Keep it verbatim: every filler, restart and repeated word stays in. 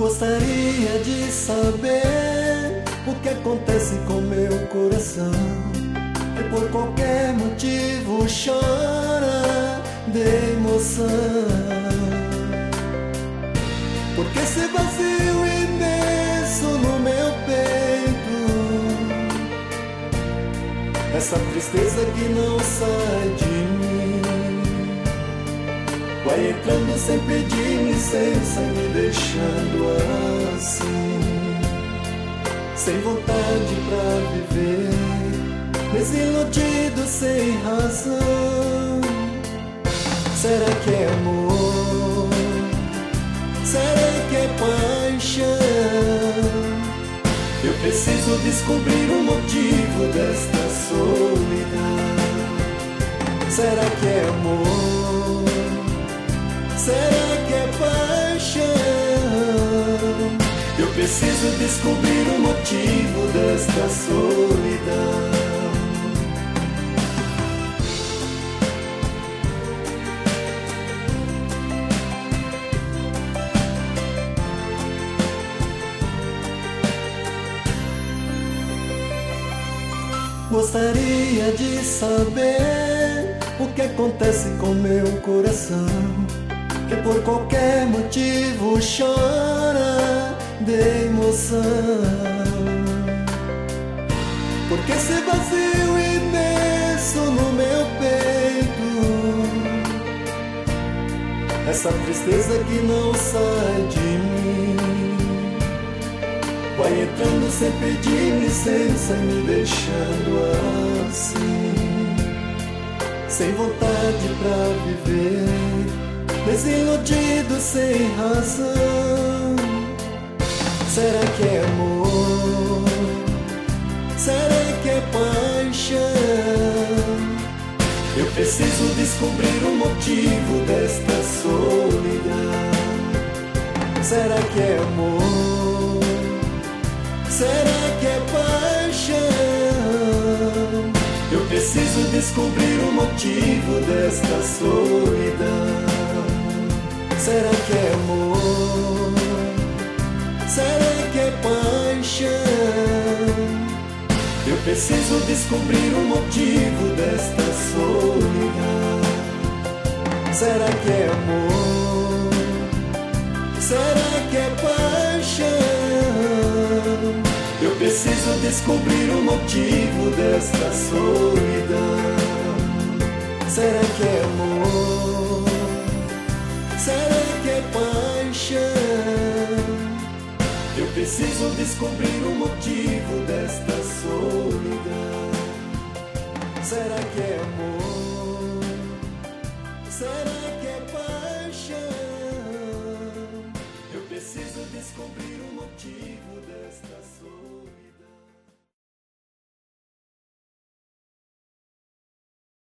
Gostaria de saber o que acontece com meu coração, que por qualquer motivo chora de emoção. Porque esse vazio imenso no meu peito, essa tristeza que não sai de mim, vai entrando sem pedir licença e me deixando assim, sem vontade pra viver, desiludido sem razão. Será que é amor? Será que é paixão? Eu preciso descobrir o motivo desta solidão. Será que é amor? Será que é paixão? Eu preciso descobrir o motivo desta solidão. Gostaria de saber o que acontece com meu coração, que por qualquer motivo chora de emoção. Porque esse vazio imenso no meu peito, essa tristeza que não sai de mim, vai entrando sem pedir licença e me deixando assim, sem vontade pra viver, desiludido sem razão. Será que é amor? Será que é paixão? Eu preciso descobrir o motivo desta solidão. Será que é amor? Será que é paixão? Eu preciso descobrir o motivo desta solidão. Será que é amor? Será que é paixão? Eu preciso descobrir o motivo desta solidão. Será que é amor? Será que é paixão? Eu preciso descobrir o motivo desta solidão. Será que é amor? Será que é paixão? Eu preciso descobrir o motivo desta solidão. Será que é amor?